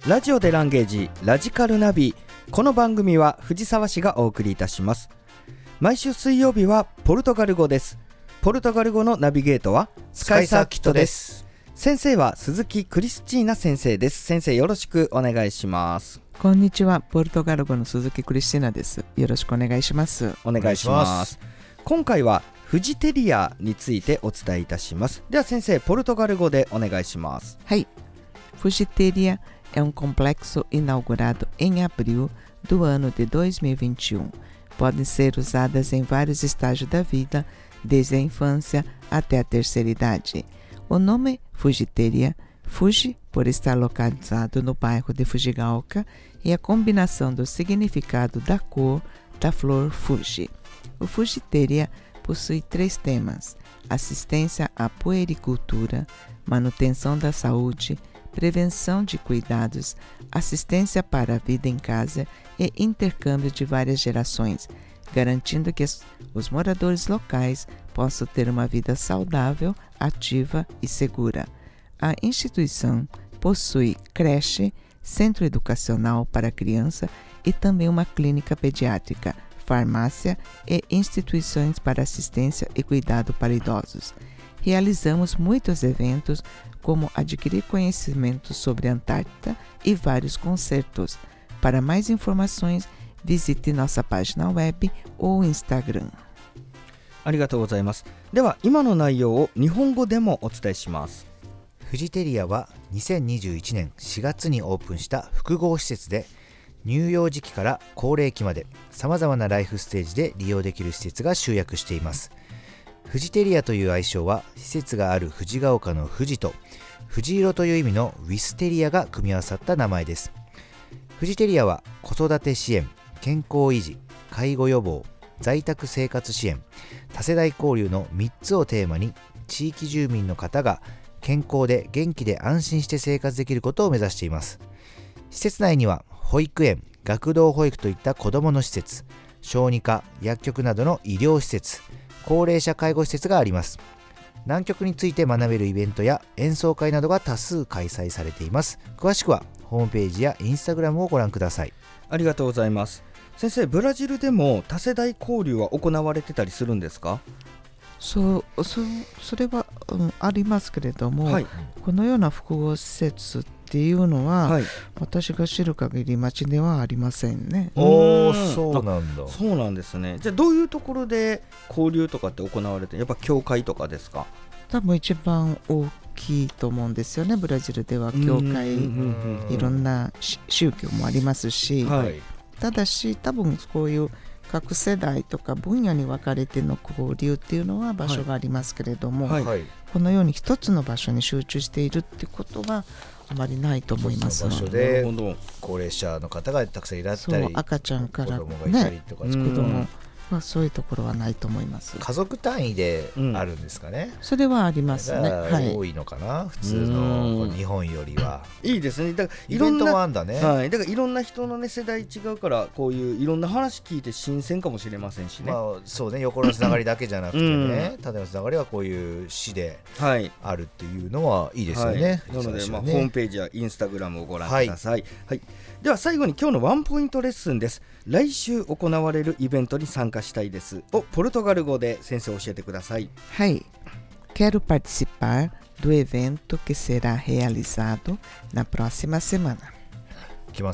ラジオでランゲージラジカルナビ。この番組は藤沢市がお送りいたします。毎週水曜日はポルトガル語です。ポルトガル語のナビゲートはスカイサーキットです。先生は鈴木クリスチーナ先生です。先生、よろしくお願いします。 こんにちは、ポルトガル語の鈴木クリスチーナです。よろしくお願いします。 お願いします。今回はフジテリアについてお伝えいたします。では先生、ポルトガル語でお願いします。 はい。Fugiteria é complexo inaugurado em abril do ano de 2021. Podem ser usadas em vários estágios da vida, desde a infância até a terceira idade. O nome Fugiteria Fuji por estar localizado no bairro de Fujigaoka e a combinação do significado da cor da flor Fuji. O Fugiteria possui 3 temas: assistência à puericultura, manutenção da saúde, prevenção de cuidados, assistência para a vida em casa e intercâmbio de várias gerações, garantindo que os moradores locais possam ter uma vida saudável, ativa e segura. A instituição possui creche, centro educacional para criança e também uma clínica pediátrica, farmácia e instituições para assistência e cuidado para idosos. Realizamos muitos eventos, como adquirir conhecimentos sobre a Antártida e vários concertos. Para mais informações, visite nossa página web ou Instagram. ありがとうございます。では今の内容を日本語でもお伝えします。 フジテリアは2021年4月にオープンした複合施設で、乳幼児期から高齢期までさまざまなライフステージで利用できる施設が集約しています。フジテリアという愛称は、施設がある藤が丘の富士と藤色という意味のウィステリアが組み合わさった名前です。フジテリアは子育て支援、健康維持、介護予防、在宅生活支援、多世代交流の3つをテーマに、地域住民の方が健康で元気で安心して生活できることを目指しています。施設内には保育園、学童保育といった子どもの施設、小児科、薬局などの医療施設、高齢者介護施設があります。南極について学べるイベントや演奏会などが多数開催されています。詳しくはホームページやインスタグラムをご覧ください。 ありがとうございます。先生、ブラジルでも多世代交流は行われてたりするんですか？ それは、ありますけれども、はい、このような複合施設っていうのは、はい、私が知る限り町ではありませんね。 そうなんだ。 そうなんですね。じゃあどういうところで交流とかって行われて、やっぱ教会とかですか？ 多分一番大きいと思うんですよね。ブラジルでは教会、いろんな宗教もありますし、はい、ただし多分こういう各世代とか分野に分かれての交流っていうのは場所がありますけれども、はいはい、このように一つの場所に集中しているってことはあまりないと思います。 場所で高齢者の方がたくさんいらっしゃったり、 赤ちゃんから子供がいたりとか、 子供はそういうところはないと思います。 家族単位であるんですかね。 それはありますね。 多いのかな、普通の日本よりは。 いいですね。だからイベントもあんだね。 はい、だからいろんな人の、ね、世代違うから、こういういろんな話聞いて新鮮かもしれませんしね。 そうね、横のつながりだけじゃなくてね、縦のつながりはこういう市であるっていうのはいいですよね。 なので、ホームページやインスタグラムをご覧ください。はい、では最後に今日のワンポイントレッスンです。来週行われるイベントに参加したいですをポルトガル語で先生教えてください。 はい。Quero participar do evento que será realizado na próxima semana. いきます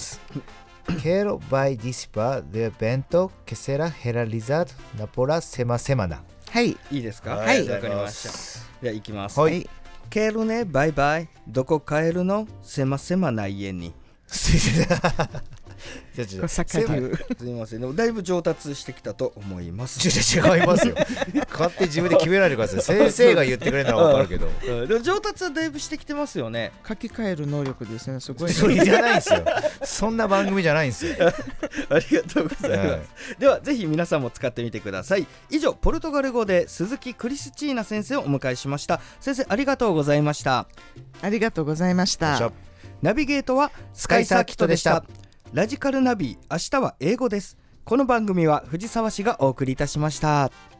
。Quero participar do evento que será realizado na próxima semana. はい。 いいですか？ はい。 わかりました。では行きます。 はい。 Queroね、バイバイ。どこ帰るの？せませまな家に。すみません。でもだいぶ上達してきたと思います。 違いますよ。勝手に自分で決めないでください。先生が言ってくれるのは分かるけど。 でも上達はだいぶしてきてますよね。 書き換える能力ですね。すごい。 それじゃないんですよ。そんな番組じゃないんですよ。 ありがとうございます。ではぜひ皆さんも使ってみてください。以上、ポルトガル語で鈴木クリスチーナ先生をお迎えしました。先生、ありがとうございました。 ありがとうございました。 ナビゲートはスカイサーキットでした。ラジカルナビ、明日は英語です。この番組は藤沢市がお送りいたしました。